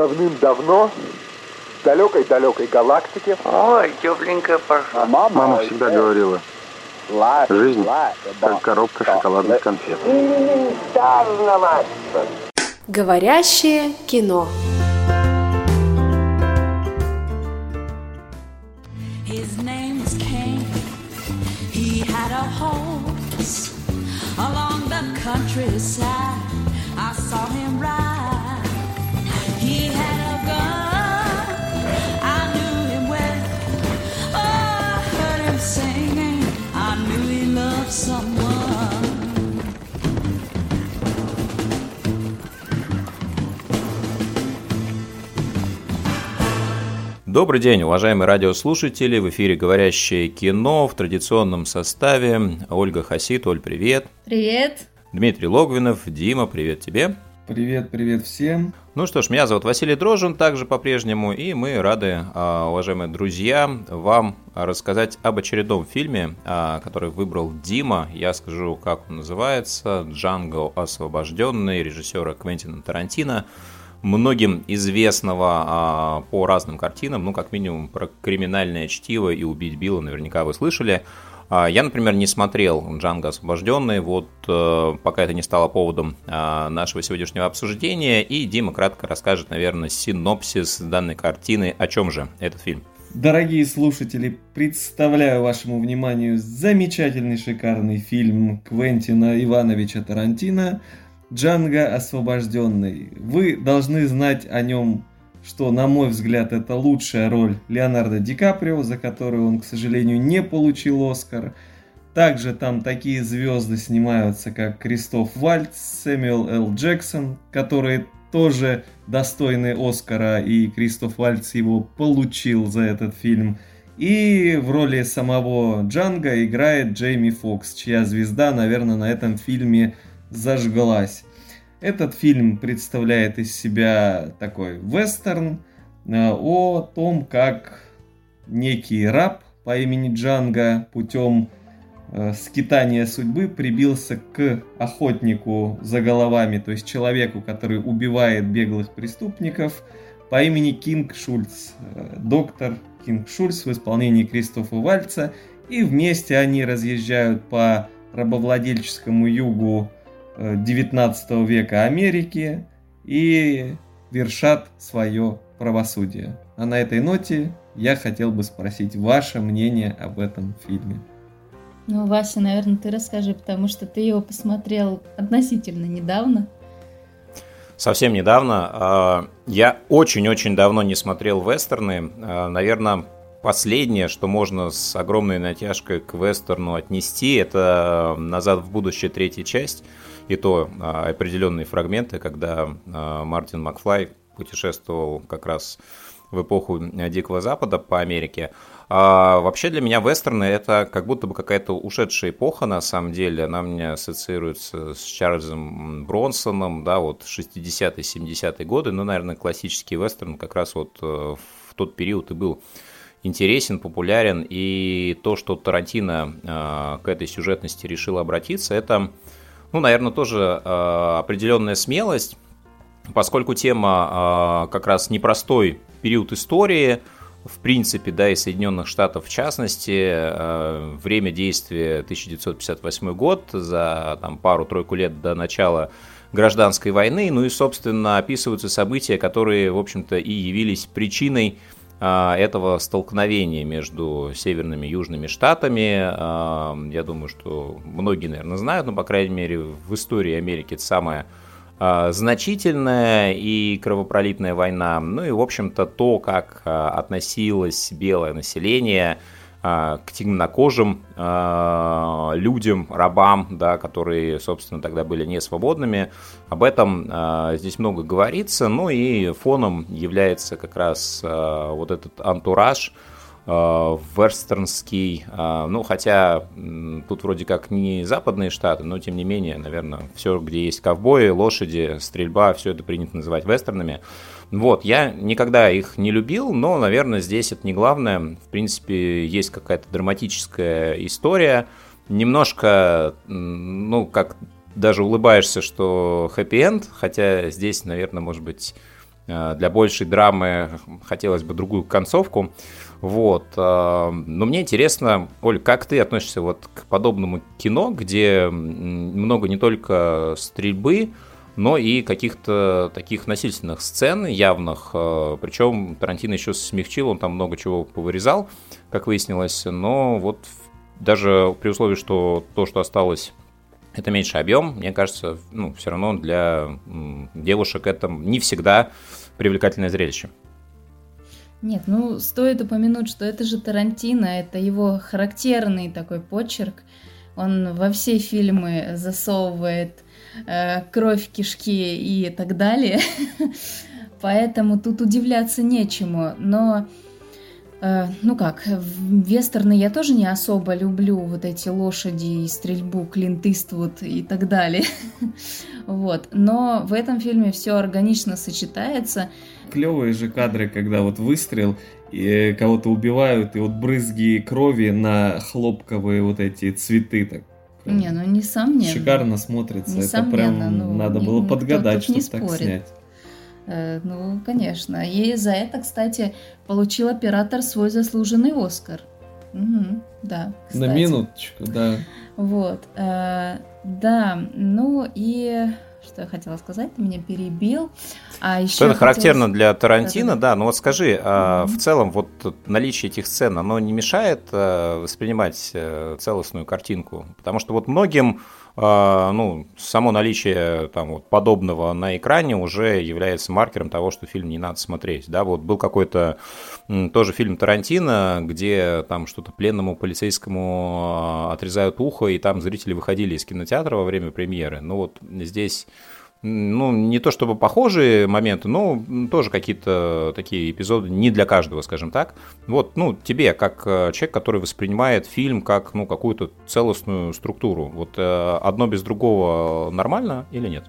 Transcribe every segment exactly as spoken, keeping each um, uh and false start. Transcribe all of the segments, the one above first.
давным-давно в далекой-далекой галактике. Ой, тепленькая пошла. Мама всегда говорила, жизнь как коробка шоколадных конфет. Говорящее кино. His name was Cain. He had a horse along the countryside. I saw him ride. He had a gun. I knew him well. Oh, I heard him singing. I knew he loved someone. Добрый день, уважаемые радиослушатели, в эфире «Говорящее кино» в традиционном составе. Ольга Хасид. Оль, привет. Привет. Дмитрий Логвинов. Дима, привет тебе. Привет, привет всем. Ну что ж, меня зовут Василий Дрожжин, также по-прежнему, и мы рады, уважаемые друзья, вам рассказать об очередном фильме, который выбрал Дима. Я скажу, как он называется. «Джанго освобожденный» режиссера Квентина Тарантино. Многим известного а, по разным картинам, ну, как минимум, про «Криминальное чтиво» и «Убить Билла» наверняка вы слышали. А, я, например, не смотрел «Джанго освобожденный», вот а, пока это не стало поводом а, нашего сегодняшнего обсуждения, и Дима кратко расскажет, наверное, синопсис данной картины. О чем же этот фильм? Дорогие слушатели, представляю вашему вниманию замечательный, шикарный фильм Квентина Ивановича Тарантино «Джанго освобожденный». Вы должны знать о нем, что, на мой взгляд, это лучшая роль Леонардо Ди Каприо, за которую он, к сожалению, не получил Оскар. Также там такие звезды снимаются, как Кристоф Вальтц, Сэмюэл Л. Джексон, которые тоже достойны Оскара, и Кристоф Вальтц его получил за этот фильм. И в роли самого Джанго играет Джейми Фокс, чья звезда, наверное, на этом фильме зажглась. Этот фильм представляет из себя такой вестерн о том, как некий раб по имени Джанго путем скитания судьбы прибился к охотнику за головами, то есть человеку, который убивает беглых преступников, по имени Кинг Шульц, доктор Кинг Шульц в исполнении Кристофа Вальтца, и вместе они разъезжают по рабовладельческому югу девятнадцатого века Америки и вершат свое правосудие. А на этой ноте я хотел бы спросить ваше мнение об этом фильме. Ну, Вася, наверное, ты расскажи, потому что ты его посмотрел относительно недавно. Совсем недавно. Я очень-очень давно не смотрел вестерны. Наверное, последнее, что можно с огромной натяжкой к вестерну отнести, это «Назад в будущее» третья часть. И то а, определенные фрагменты, когда а, Мартин Макфлай путешествовал как раз в эпоху Дикого Запада по Америке. А, вообще для меня вестерны — это как будто бы какая-то ушедшая эпоха, на самом деле. Она у меня ассоциируется с Чарльзом Бронсоном, да, вот шестидесятые, семидесятые годы. Ну, наверное, классический вестерн как раз вот в тот период и был интересен, популярен. И то, что Тарантино а, к этой сюжетности решил обратиться, это... Ну, наверное, тоже э, определенная смелость, поскольку тема э, как раз непростой период истории, в принципе, да, и Соединенных Штатов в частности, э, время действия тысяча девятьсот пятьдесят восьмой год, за там, пару-тройку лет до начала гражданской войны, ну и, собственно, описываются события, которые, в общем-то, и явились причиной этого столкновения между северными и южными штатами. Я думаю, что многие, наверное, знают, но, по крайней мере, в истории Америки это самая значительная и кровопролитная война. Ну и, в общем-то, то, как относилось белое население к темнокожим людям, рабам, да, которые, собственно, тогда были не свободными. Об этом здесь много говорится, ну и фоном является как раз вот этот антураж вестернский, ну, хотя тут вроде как не западные штаты, но тем не менее, наверное, все, где есть ковбои, лошади, стрельба, все это принято называть вестернами. Вот, я никогда их не любил, но, наверное, здесь это не главное. В принципе, есть какая-то драматическая история. Немножко, ну, как даже улыбаешься, что хэппи-энд, хотя здесь, наверное, может быть, для большей драмы хотелось бы другую концовку. Вот. Но мне интересно, Оль, как ты относишься вот к подобному кино, где много не только стрельбы, но и каких-то таких насильственных сцен явных. Причем Тарантино еще смягчил, он там много чего повырезал, как выяснилось. Но вот даже при условии, что то, что осталось, это меньший объем, мне кажется, ну, все равно для девушек это не всегда привлекательное зрелище. Нет, ну, стоит упомянуть, что это же Тарантино, это его характерный такой почерк. Он во все фильмы засовывает э, кровь, кишки и так далее. Поэтому тут удивляться нечему. Но, э, ну как, вестерны я тоже не особо люблю, вот эти лошади и стрельбу, Клинт Иствуд и так далее. Вот. Но в этом фильме все органично сочетается. Клевые же кадры, когда вот выстрел, и кого-то убивают, и вот брызги крови на хлопковые вот эти цветы. Так, не, ну несомненно. Шикарно смотрится. Несомненно, это прям ну, надо было никто подгадать, чтобы так спорит. снять. Э, ну, конечно. И за это, кстати, получил оператор свой заслуженный Оскар. Угу, да, кстати. На минуточку, да. Вот. Э, да, ну и... Что я хотела сказать, ты меня перебил. А еще что это хотела... характерно для Тарантино, да, да, ну вот скажи, а, mm-hmm. в целом вот наличие этих сцен, оно не мешает а, воспринимать а, целостную картинку? Потому что вот многим, а, ну, само наличие там, вот, подобного на экране уже является маркером того, что фильм не надо смотреть, да, вот был какой-то м, тоже фильм Тарантино, где там что-то пленному полицейскому отрезают ухо, и там зрители выходили из кинотеатра во время премьеры, ну вот здесь... Ну, не то чтобы похожие моменты, но тоже какие-то такие эпизоды не для каждого, скажем так. Вот, ну, тебе, как человек, который воспринимает фильм как, ну, какую-то целостную структуру, вот одно без другого нормально или нет?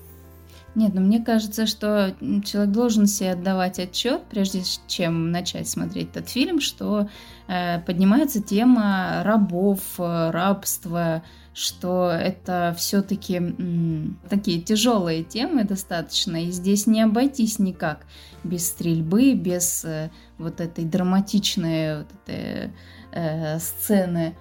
Нет, ну мне кажется, что человек должен себе отдавать отчет, прежде чем начать смотреть этот фильм, что э, поднимается тема рабов, рабства, что это все-таки м, такие тяжелые темы достаточно, и здесь не обойтись никак без стрельбы, без э, вот этой драматичной вот этой, э, сцены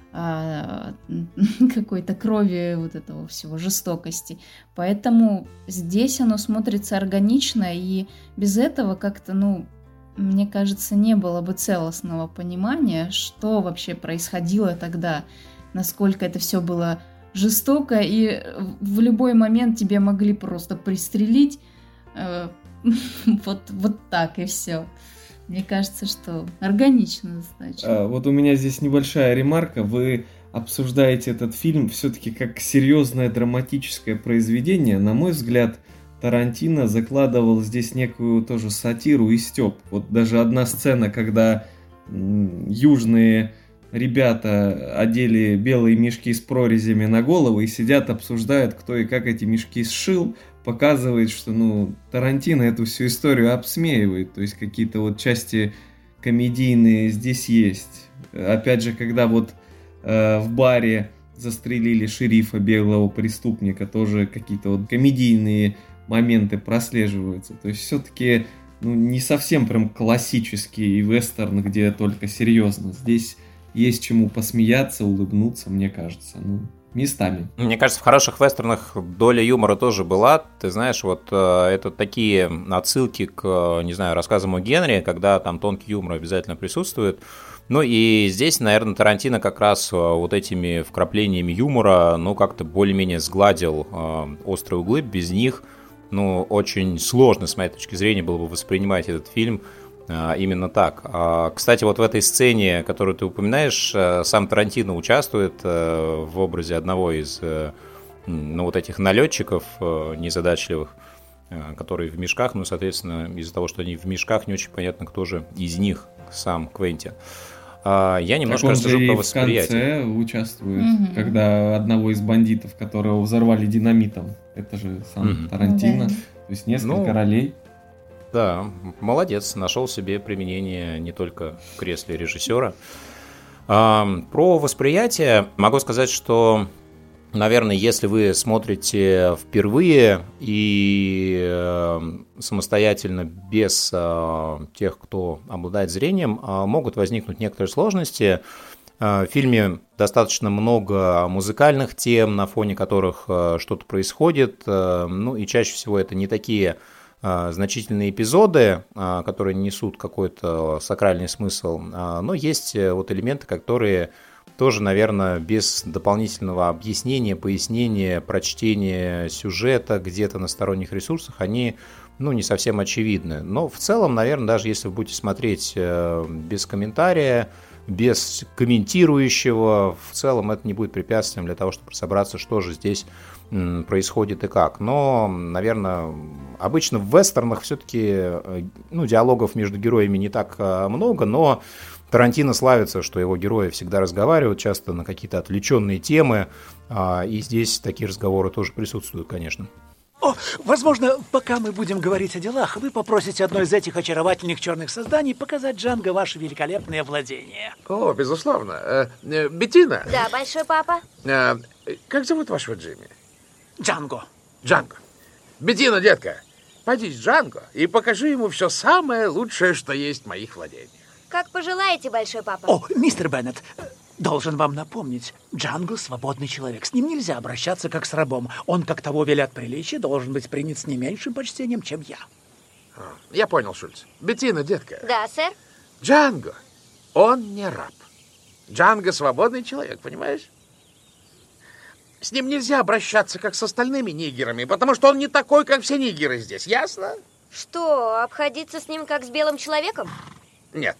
какой-то крови, вот этого всего, жестокости. Поэтому здесь оно смотрится органично, и без этого как-то, ну, мне кажется, не было бы целостного понимания, что вообще происходило тогда, насколько это все было жестоко, и в любой момент тебе могли просто пристрелить э, вот, вот так, и все. Мне кажется, что органично достаточно. А, вот у меня здесь небольшая ремарка. Вы обсуждаете этот фильм все-таки как серьезное драматическое произведение. На мой взгляд, Тарантино закладывал здесь некую тоже сатиру и стёб. Вот даже одна сцена, когда м, южные ребята одели белые мешки с прорезями на голову и сидят, обсуждают, кто и как эти мешки сшил, показывает, что, ну, Тарантино эту всю историю обсмеивает, то есть какие-то вот части комедийные здесь есть. Опять же, когда вот э, в баре застрелили шерифа, беглого преступника, тоже какие-то вот комедийные моменты прослеживаются. То есть все-таки, ну, не совсем прям классический вестерн, где только серьезно. Здесь есть чему посмеяться, улыбнуться, мне кажется, ну, местами. Мне кажется, в хороших вестернах доля юмора тоже была. Ты знаешь, вот э, это такие отсылки к, не знаю, рассказам о Генри, когда там тонкий юмор обязательно присутствует. Ну и здесь, наверное, Тарантино как раз вот этими вкраплениями юмора, ну, как-то более-менее сгладил э, острые углы. Без них, ну, очень сложно, с моей точки зрения, было бы воспринимать этот фильм именно так. Кстати, вот в этой сцене, которую ты упоминаешь, сам Тарантино участвует в образе одного из, ну, вот этих налетчиков незадачливых, которые в мешках, ну, соответственно, из-за того, что они в мешках, не очень понятно, кто же из них сам Квентин. Я немножко расскажу про восприятие. В конце участвует, mm-hmm. когда одного из бандитов, которого взорвали динамитом, это же сам mm-hmm. Тарантино, mm-hmm. то есть несколько ну... ролей. Да, молодец, нашел себе применение не только в кресле режиссера. Про восприятие могу сказать, что наверное, если вы смотрите впервые и э, самостоятельно без э, тех, кто обладает зрением, э, могут возникнуть некоторые сложности. Э, в фильме достаточно много музыкальных тем, на фоне которых э, что-то происходит. Э, ну и чаще всего это не такие э, значительные эпизоды, э, которые несут какой-то сакральный смысл, э, но есть э, вот элементы, которые тоже, наверное, без дополнительного объяснения, пояснения, прочтения сюжета где-то на сторонних ресурсах, они, ну, не совсем очевидны. Но в целом, наверное, даже если вы будете смотреть без комментария, без комментирующего, в целом это не будет препятствием для того, чтобы разобраться, что же здесь происходит и как. Но, наверное, обычно в вестернах все-таки, ну, диалогов между героями не так много, но Тарантино славится, что его герои всегда разговаривают, часто на какие-то отвлеченные темы, и здесь такие разговоры тоже присутствуют, конечно. О, возможно, пока мы будем говорить о делах, вы попросите одно из этих очаровательных черных созданий показать Джанго ваше великолепное владение. О, безусловно. Э, э, Беттина. Да, большой папа. Э, как зовут вашего Джимми? Джанго. Джанго. Беттина, детка, пойди с Джанго и покажи ему все самое лучшее, что есть в моих владениях. Как пожелаете, большой папа. О, мистер Беннет, должен вам напомнить, Джанго свободный человек. С ним нельзя обращаться как с рабом. Он, как того велят приличия, должен быть принят с не меньшим почтением, чем я. Я понял, Шульц. Беттина, детка. Да, сэр. Джанго, он не раб. Джанго свободный человек, понимаешь? С ним нельзя обращаться как с остальными нигерами, потому что он не такой, как все нигеры здесь, ясно? Что, обходиться с ним как с белым человеком? Нет.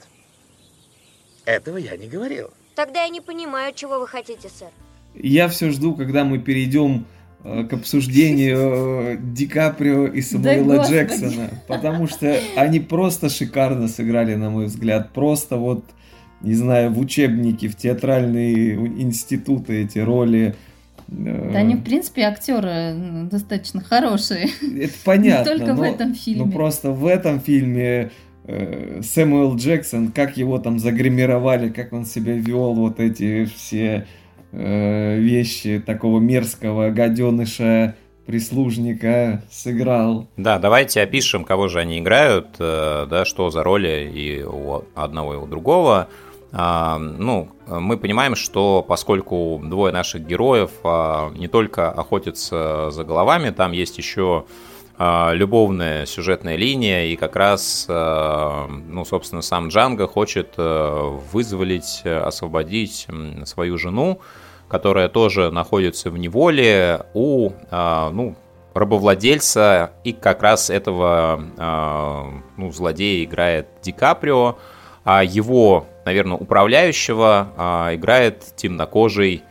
Этого я не говорил. Тогда я не понимаю, чего вы хотите, сэр. Я все жду, когда мы перейдем э, к обсуждению э, Ди Каприо и Самуэла Да, Джексона, потому что они просто шикарно сыграли, на мой взгляд. Просто вот, не знаю, в учебнике, в театральные институты эти роли. Да, они, в принципе, актеры достаточно хорошие. Это понятно. Не только но, в этом фильме. Ну, просто в этом фильме Сэмюэл Джексон, как его там загримировали, как он себя вел, вот эти все э, вещи такого мерзкого гаденыша, прислужника сыграл. Да, давайте опишем, кого же они играют, э, да, что за роли и у одного и у другого. А, ну, мы понимаем, что поскольку двое наших героев а, не только охотятся за головами, там есть еще любовная сюжетная линия, и как раз, ну, собственно, сам Джанго хочет вызволить, освободить свою жену, которая тоже находится в неволе у, ну, рабовладельца, и как раз этого, ну, злодея играет Ди Каприо, а его, наверное, управляющего играет темнокожий,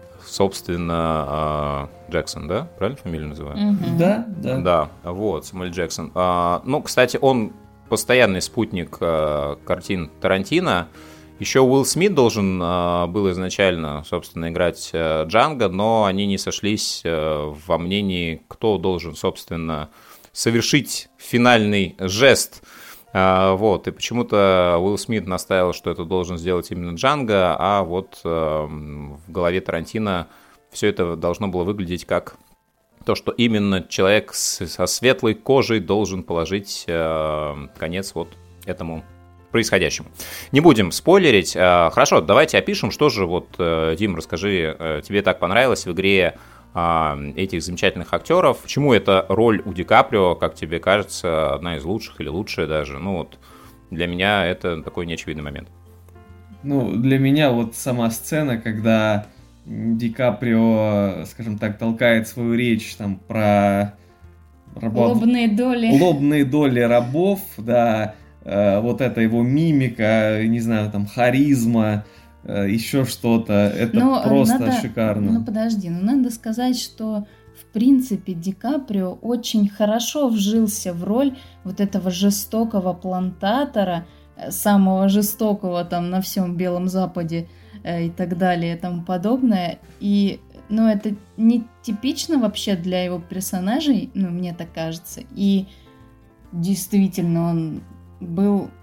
собственно, Джексон, да? Правильно фамилию называю? Mm-hmm. Да, да. Да, вот, Сэмюэл Джексон. А, ну, кстати, он постоянный спутник а, картин Тарантино. Еще Уилл Смит должен а, был изначально, собственно, играть а, Джанго, но они не сошлись а, во мнении, кто должен, собственно, совершить финальный жест. А, вот, и почему-то Уилл Смит настаивал, что это должен сделать именно Джанго, а вот а, в голове Тарантино все это должно было выглядеть как то, что именно человек с, со светлой кожей должен положить э, конец вот этому происходящему. Не будем спойлерить. Э, хорошо, давайте опишем, что же вот, э, Дим, расскажи, э, тебе так понравилось в игре э, этих замечательных актеров? Почему эта роль у Ди Каприо, как тебе кажется, одна из лучших или лучшая даже? Ну вот, для меня это такой неочевидный момент. Ну, для меня вот сама сцена, когда Ди Каприо, скажем так, толкает свою речь там про рабов... лобные доли. Лобные доли рабов, да, э, вот это его мимика, не знаю, там харизма, э, еще что-то, это Но просто надо... шикарно. Ну подожди, ну надо сказать, что в принципе Ди Каприо очень хорошо вжился в роль вот этого жестокого плантатора, самого жестокого там на всем Белом Западе и так далее и тому подобное. И, ну, это не типично вообще для его персонажей, ну, мне так кажется. И действительно, он был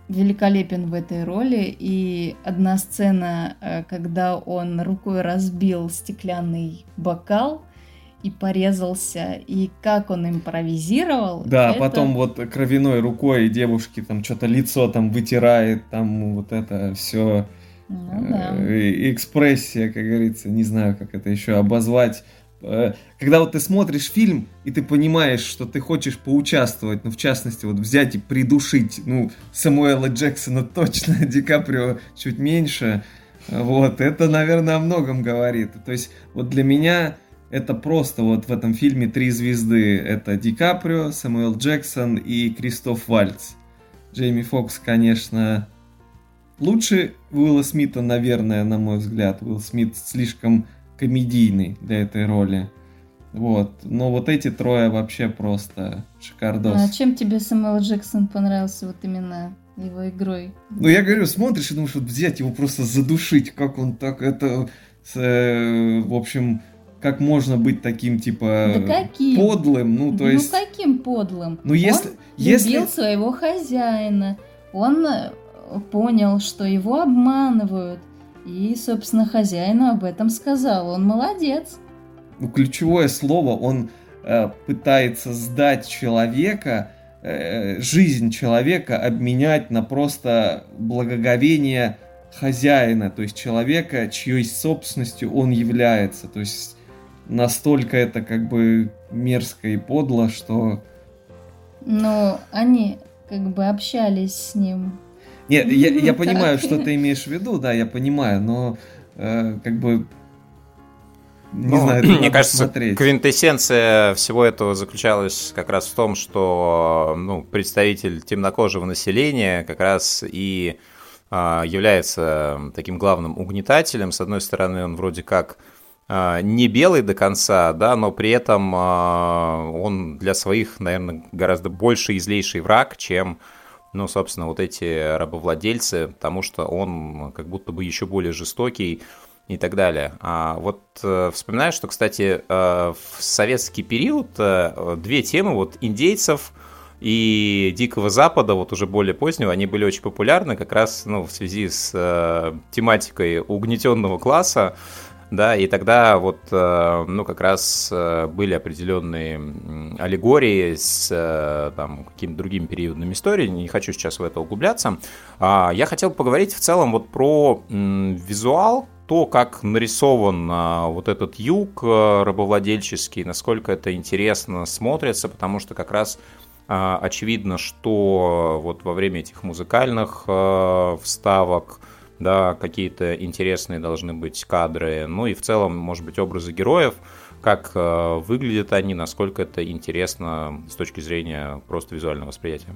великолепен в этой роли. И одна сцена, когда он рукой разбил стеклянный бокал и порезался, и как он импровизировал. Да, это... потом вот кровяной рукой девушки там что-то лицо там вытирает, там вот это все. Ну, да. Экспрессия, как говорится, не знаю, как это еще обозвать. Когда вот ты смотришь фильм, и ты понимаешь, что ты хочешь поучаствовать, ну, в частности, вот взять и придушить, ну, Самуэла Джексона точно, Ди Каприо чуть меньше, вот, это, наверное, о многом говорит. То есть, вот для меня это просто вот в этом фильме три звезды. Это Ди Каприо, Самуэл Джексон и Кристоф Вальтз. Джейми Фокс, конечно... Лучше Уилла Смита, наверное, на мой взгляд. Уилл Смит слишком комедийный для этой роли. Вот. Но вот эти трое вообще просто шикардос. А чем тебе Самуэл Джексон понравился вот именно его игрой? Ну, я говорю, смотришь и думаешь, вот взять его просто задушить, как он так это... Э, в общем, как можно быть таким, типа, да каким? Подлым? Ну, то ну, есть... каким подлым? Ну, если... Он если... любил своего хозяина. Он... понял, что его обманывают. И, собственно, хозяину об этом сказал. Он молодец. Ну, ключевое слово, он э, пытается сдать человека, э, жизнь человека обменять на просто благоговение хозяина, то есть человека, чьей собственностью он является. То есть настолько это как бы мерзко и подло, что... Но они как бы общались с ним. Нет, я, я понимаю, что ты имеешь в виду, да, я понимаю, но э, как бы не ну, знаю, мне кажется, смотреть. Квинтэссенция всего этого заключалась как раз в том, что ну, представитель темнокожего населения как раз и э, является таким главным угнетателем. С одной стороны, он вроде как э, не белый до конца, да, но при этом э, он для своих, наверное, гораздо больше и злейший враг, чем ну, собственно, вот эти рабовладельцы, потому что он как будто бы еще более жестокий и так далее. А вот э, вспоминаю, что, кстати, э, в советский период э, две темы, вот индейцев и Дикого Запада, вот уже более позднего, они были очень популярны как раз ну, в связи с э, тематикой угнетенного класса. Да, и тогда вот, ну, как раз были определенные аллегории с там, какими-то другими периодами истории, не хочу сейчас в это углубляться. Я хотел поговорить в целом вот про визуал, то, как нарисован вот этот юг рабовладельческий, насколько это интересно смотрится, потому что как раз очевидно, что вот во время этих музыкальных вставок, да, какие-то интересные должны быть кадры, ну и в целом, может быть, образы героев, как э, выглядят они, насколько это интересно с точки зрения просто визуального восприятия.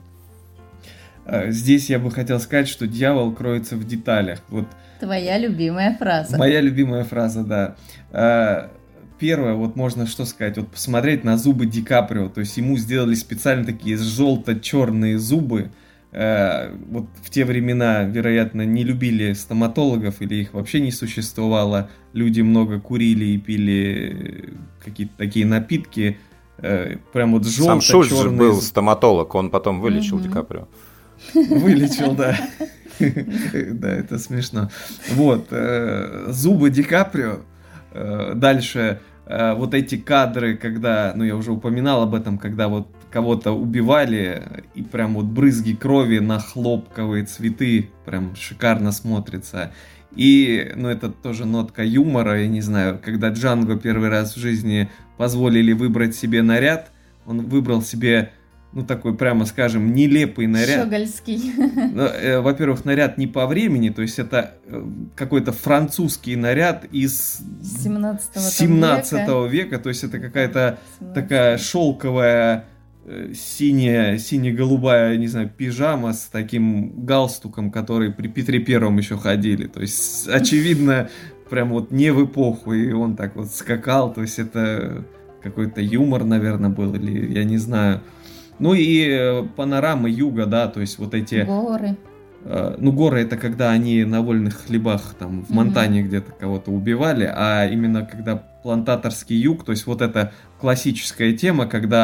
Здесь я бы хотел сказать, что дьявол кроется в деталях. Вот твоя любимая фраза. Моя любимая фраза, да. Первое, вот можно что сказать, вот посмотреть на зубы Ди Каприо, то есть ему сделали специально такие желто-черные зубы. Вот в те времена, вероятно, не любили стоматологов или их вообще не существовало. Люди много курили и пили какие-то такие напитки. Прям вот желто-черные. Сам Шульц же был стоматолог, он потом вылечил mm-hmm. Ди Каприо. Вылечил, да. Да, это смешно. Вот, зубы Ди Каприо. Дальше вот эти кадры, когда, ну я уже упоминал об этом, когда вот кого-то убивали, и прям вот брызги крови на хлопковые цветы прям шикарно смотрится. И, ну, это тоже нотка юмора, я не знаю, когда Джанго первый раз в жизни позволили выбрать себе наряд, он выбрал себе, ну, такой, прямо скажем, нелепый наряд. Щегольский. Ну, э, во-первых, наряд не по времени, то есть это э, какой-то французский наряд из семнадцатого века, то есть это какая-то такая шелковая синяя, сине-голубая, не знаю, пижама с таким галстуком, который при Петре Первом еще ходили. То есть, очевидно, прям вот не в эпоху, и он так вот скакал. То есть, это какой-то юмор, наверное, был, или я не знаю. Ну и панорама юга, да, то есть вот эти... Горы. Э, ну, горы — это когда они на вольных хлебах там в Монтане mm-hmm. где-то кого-то убивали, а именно когда плантаторский юг, то есть вот эта классическая тема, когда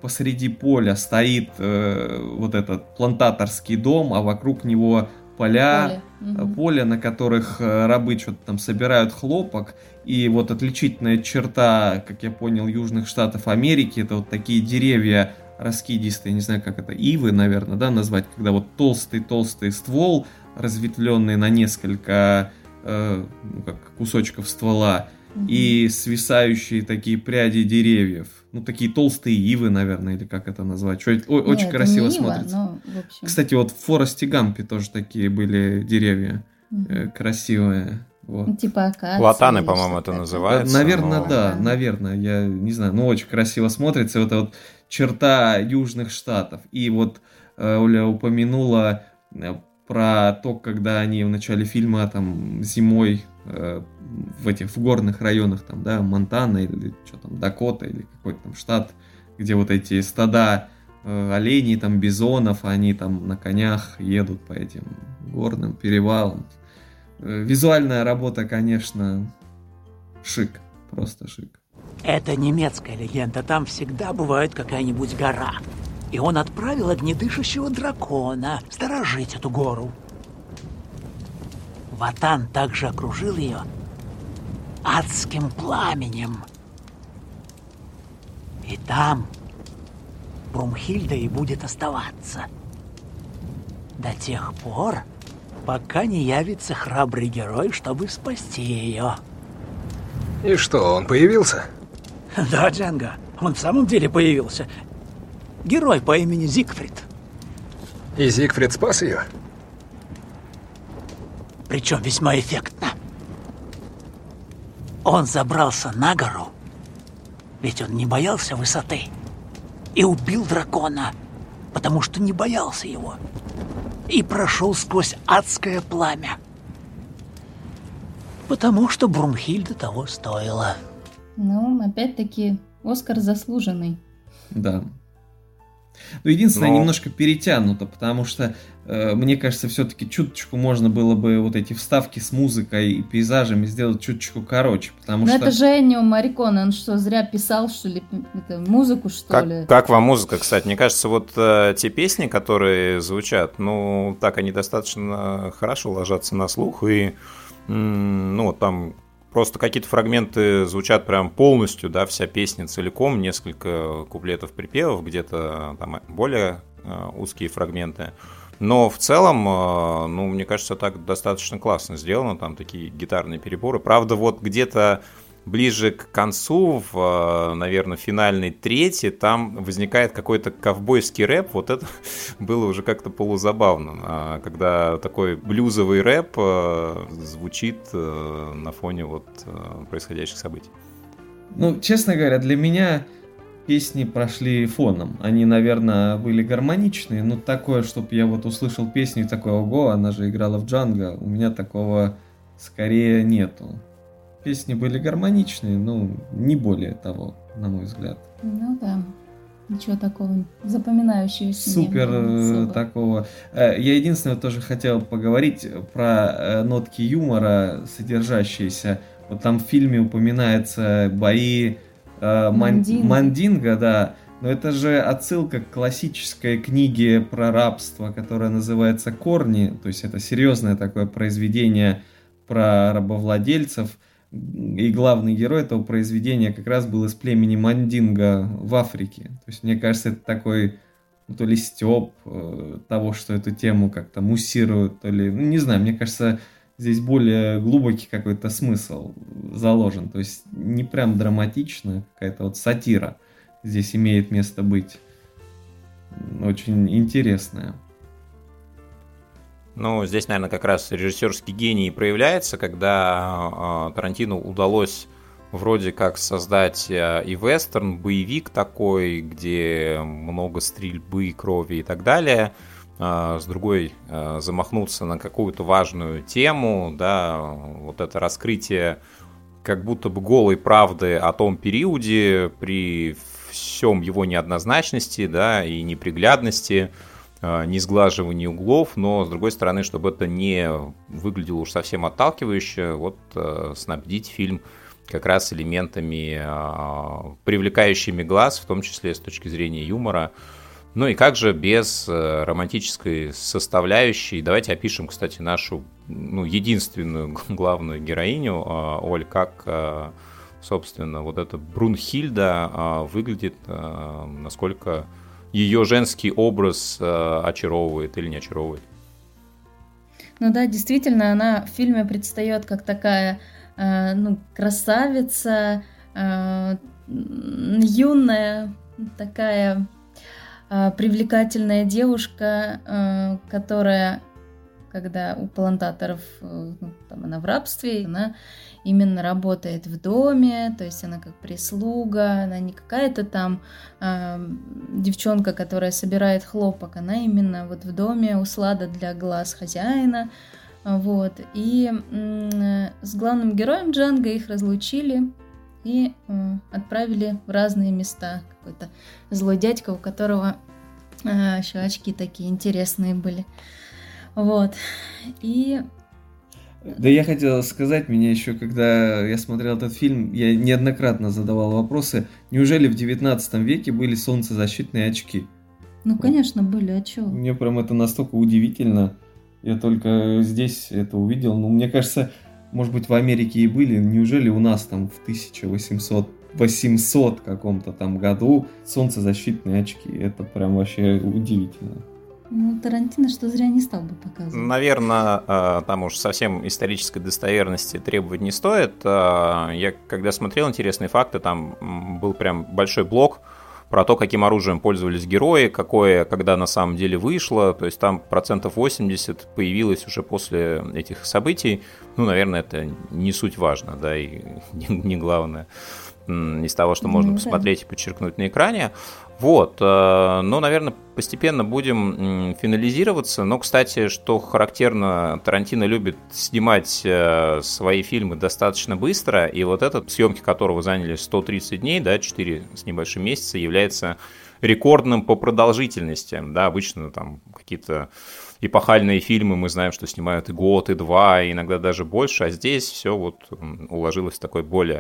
посреди поля стоит э, вот этот плантаторский дом, а вокруг него поля, поле, угу. поля, на которых рабы что-то там собирают хлопок. И вот отличительная черта, как я понял, Южных Штатов Америки, это вот такие деревья раскидистые, не знаю, как это, ивы, наверное, да, назвать, когда вот толстый-толстый ствол, разветвленный на несколько э, ну, как кусочков ствола, mm-hmm. и свисающие такие пряди деревьев. Ну, такие толстые ивы, наверное, или как это назвать. Что, о, Нет, очень красиво ива, смотрится. Но, в общем... Кстати, вот в Форесте Гампе тоже такие были деревья mm-hmm. э, красивые. Вот. Ну, типа акации. Платаны, по-моему, это называется. Наверное, но... да, наверное, я не знаю, ну, очень красиво смотрится. Вот эта вот черта Южных Штатов. И вот э, Оля упомянула э, про то, когда они в начале фильма там зимой э, в этих в горных районах, там, да, Монтана или что там, Дакота или какой-то там штат, где вот эти стада э, оленей, там, бизонов, они там на конях едут по этим горным перевалам. Э, визуальная работа, конечно, шик, просто шик. Это немецкая легенда, там всегда бывает какая-нибудь гора. И он отправил огнедышащего дракона сторожить эту гору. Ватан также окружил ее адским пламенем. И там Брумхильда и будет оставаться. До тех пор, пока не явится храбрый герой, чтобы спасти ее. И что, он появился? Да, Джанго, он в самом деле появился. Герой по имени Зигфрид. И Зигфрид спас ее? Причем весьма эффектно. Он забрался на гору, ведь он не боялся высоты, и убил дракона, потому что не боялся его, и прошел сквозь адское пламя, потому что Брумхильда того стоила. Ну, опять-таки, Оскар заслуженный. Да. Ну, единственное, Но... немножко перетянуто, потому что, э, мне кажется, все-таки чуточку можно было бы вот эти вставки с музыкой и пейзажами сделать чуточку короче, потому Но что... это же Эннио Морриконе, он что, зря писал, что ли, это, музыку, что как, ли? Как вам музыка, кстати? Мне кажется, вот э, те песни, которые звучат, ну, так они достаточно хорошо ложатся на слух, и, м- ну, там... Просто какие-то фрагменты звучат прям полностью, да, вся песня целиком, несколько куплетов, припевов, где-то там более э, узкие фрагменты. Но в целом, э, ну, мне кажется, так достаточно классно сделано, там такие гитарные переборы. Правда, вот где-то ближе к концу, в, наверное, финальной трети, там возникает какой-то ковбойский рэп. Вот это было уже как-то полузабавно, когда такой блюзовый рэп звучит на фоне вот происходящих событий. Ну, честно говоря, для меня песни прошли фоном. Они, наверное, были гармоничные, но такое, чтобы я вот услышал песню и такой, ого, она же играла в Джанго, у меня такого скорее нету. Песни были гармоничные, но не более того, на мой взгляд. Ну да, ничего такого запоминающегося. Супер не было такого. Я единственное тоже хотел поговорить про нотки юмора, содержащиеся. Вот там в фильме упоминаются бои Мандинго. Мандинго, да. Но это же отсылка к классической книге про рабство, которая называется «Корни». То есть это серьезное такое произведение про рабовладельцев. И главный герой этого произведения как раз был из племени Мандинго в Африке. То есть, мне кажется, это такой, ну, то ли стёб э, того, что эту тему как-то муссируют, то ли... Ну, не знаю, мне кажется, здесь более глубокий какой-то смысл заложен. То есть, не прям драматично, какая-то вот сатира здесь имеет место быть. Очень интересная. Ну, здесь, наверное, как раз режиссерский гений проявляется, когда э, Тарантино удалось вроде как создать э, и вестерн, боевик такой, где много стрельбы, крови и так далее, э, с другой э, замахнуться на какую-то важную тему, да, вот это раскрытие как будто бы голой правды о том периоде при всем его неоднозначности, да, и неприглядности, не сглаживание углов, но, с другой стороны, чтобы это не выглядело уж совсем отталкивающе, вот э, снабдить фильм как раз элементами, привлекающими глаз, в том числе с точки зрения юмора. Ну и как же без романтической составляющей? Давайте опишем, кстати, нашу ну, единственную главную героиню, Оль, как, собственно, вот эта Брунхильда выглядит, насколько ее женский образ очаровывает или не очаровывает. Ну да, действительно, она в фильме предстает как такая ну, красавица, юная, такая... привлекательная девушка, которая, когда у плантаторов, ну, там она в рабстве, она именно работает в доме, то есть она как прислуга, она не какая-то там э, девчонка, которая собирает хлопок, она именно вот в доме услада для глаз хозяина, вот, и э, с главным героем Джанго их разлучили и э, отправили в разные места. Какой-то злой дядька, у которого э, еще очки такие интересные были. Вот. И... Да я хотел сказать, меня еще, когда я смотрел этот фильм, я неоднократно задавал вопросы, неужели в девятнадцатом веке были солнцезащитные очки? Ну, конечно, были, а чего? Мне прям это настолько удивительно. Я только здесь это увидел. Ну, мне кажется... Может быть, в Америке и были. Неужели у нас там в тысяча восемьсот каком-то там году солнцезащитные очки? Это прям вообще удивительно. Ну, Тарантино что зря не стал бы показывать. Наверное, там уж совсем исторической достоверности требовать не стоит. Я когда смотрел «Интересные факты», там был прям большой блок про то, каким оружием пользовались герои, какое, когда на самом деле вышло, то есть там процентов восемьдесят появилось уже после этих событий. Ну, наверное, это не суть важно, да, и не, не главное из того, что можно ну, посмотреть да. и подчеркнуть на экране. Вот, ну, наверное, постепенно будем финализироваться. Но, кстати, что характерно, Тарантино любит снимать свои фильмы достаточно быстро, и вот этот, съемки которого заняли сто тридцать дней, да, четыре с небольшим месяца, является рекордным по продолжительности. Да, обычно там какие-то эпохальные фильмы, мы знаем, что снимают и год, и два, и иногда даже больше, а здесь все вот уложилось в такой более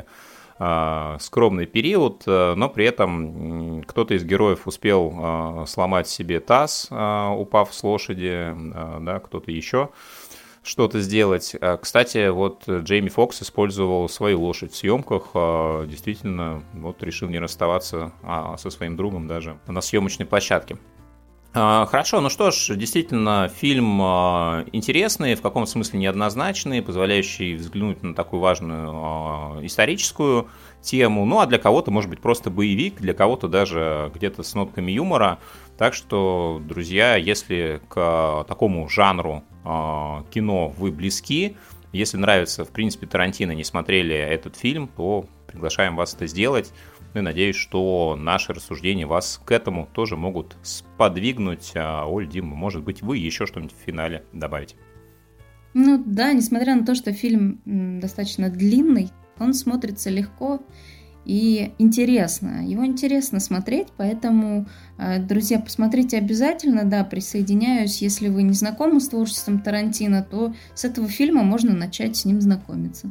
скромный период, но при этом кто-то из героев успел сломать себе таз, упав с лошади, да, кто-то еще что-то сделать. Кстати, вот Джейми Фокс использовал свою лошадь в съемках, действительно, вот решил не расставаться со своим другом даже на съемочной площадке. Хорошо, ну что ж, действительно, фильм интересный, в каком смысле неоднозначный, позволяющий взглянуть на такую важную историческую тему. Ну, а для кого-то, может быть, просто боевик, для кого-то даже где-то с нотками юмора. Так что, друзья, если к такому жанру кино вы близки, если нравится, в принципе, Тарантино, не смотрели этот фильм, то приглашаем вас это сделать. Ну и надеюсь, что наши рассуждения вас к этому тоже могут сподвигнуть. Оль, Дима, может быть, вы еще что-нибудь в финале добавите? Ну да, несмотря на то, что фильм достаточно длинный, он смотрится легко и интересно. Его интересно смотреть, поэтому, друзья, посмотрите обязательно. Да, присоединяюсь. Если вы не знакомы с творчеством Тарантино, то с этого фильма можно начать с ним знакомиться.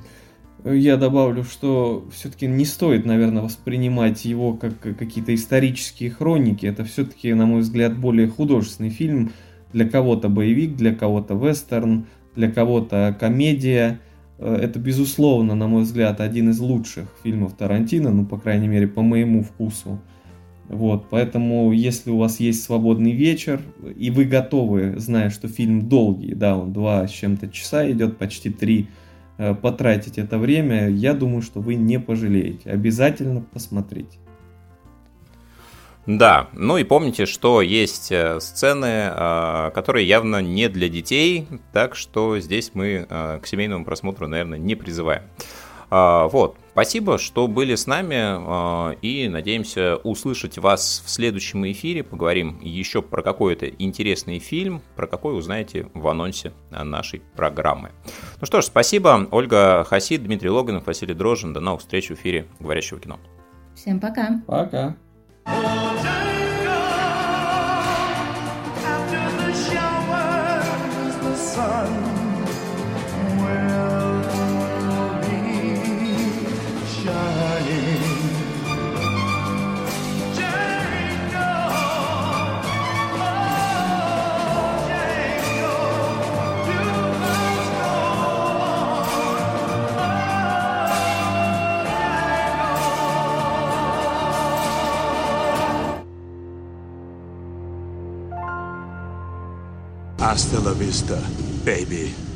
Я добавлю, что все-таки не стоит, наверное, воспринимать его как какие-то исторические хроники. Это все-таки, на мой взгляд, более художественный фильм. Для кого-то боевик, для кого-то вестерн, для кого-то комедия. Это, безусловно, на мой взгляд, один из лучших фильмов Тарантино, ну, по крайней мере, по моему вкусу. Вот, поэтому, если у вас есть свободный вечер, и вы готовы, зная, что фильм долгий, да, он два с чем-то часа идет, почти три, потратить это время, я думаю, что вы не пожалеете. Обязательно посмотрите. Да, ну и помните, что есть сцены, которые явно не для детей, так что здесь мы к семейному просмотру, наверное, не призываем. Вот, спасибо, что были с нами, и надеемся услышать вас в следующем эфире. Поговорим еще про какой-то интересный фильм, про какой узнаете в анонсе нашей программы. Ну что ж, спасибо. Ольга Хасид, Дмитрий Логинов, Василий Дрожжин. До новых встреч в эфире «Говорящего кино». Всем пока. Пока. Hasta la vista, baby.